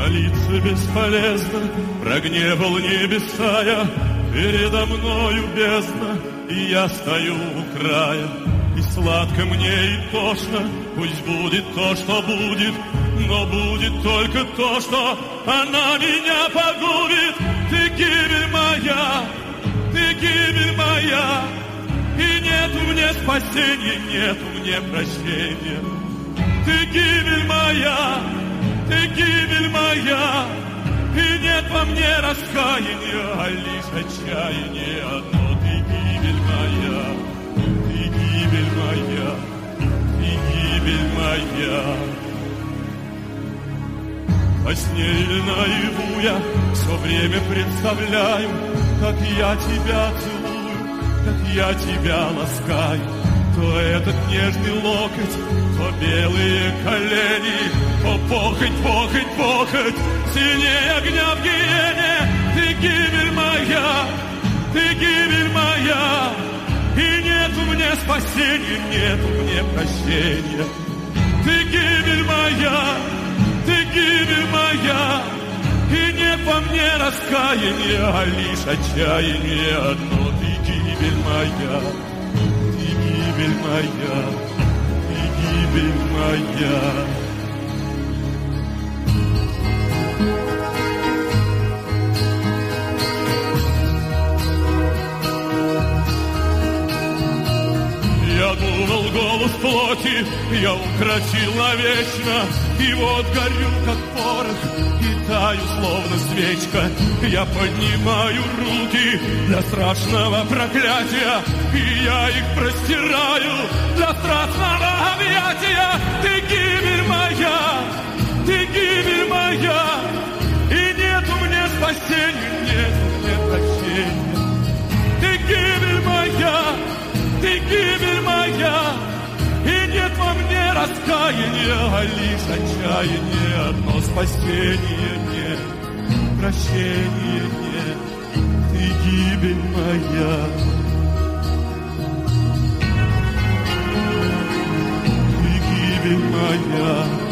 Молиться бесполезно, прогневал небеса я, передо мною бездна, и я стою у края. И сладко мне, и тошно, пусть будет то, что будет, но будет только то, что она меня погубит. Ты гибель моя, ты гибель моя, и нету мне спасения, нету мне прощения. Ты гибель моя, ты гибель моя, и нет во мне раскаяния, а лишь отчаяние одно. Ты гибель моя, ты гибель моя, ты гибель моя. Во сне или наяву я все время представляю, как я тебя целую, как я тебя ласкаю. То этот нежный локоть, то белые колени, то похоть, похоть, похоть, сильнее огня в гиене. Ты гибель моя, ты гибель моя, и нету мне спасения, нету мне прощения. Ты гибель моя, ты гибель моя, и нет во мне раскаяния, а лишь отчаяние одно. Ты гибель моя, ты гибель моя, ты гибель моя. Я думал, голос плоти я укротил навечно, и вот горю, как порох, и таю, словно свечка. Я поднимаю руки для страшного проклятия, и я их простираю для страшного объятия. Ты гибель моя, ты гибель моя, и нету мне спасения, нету мне прощения. Ты гибель моя, ты гибель моя, и нет во мне раскаяния, а лишь отчаяние одно. Спасения нет, прощения нет. Ты гибель моя, ты гибель моя.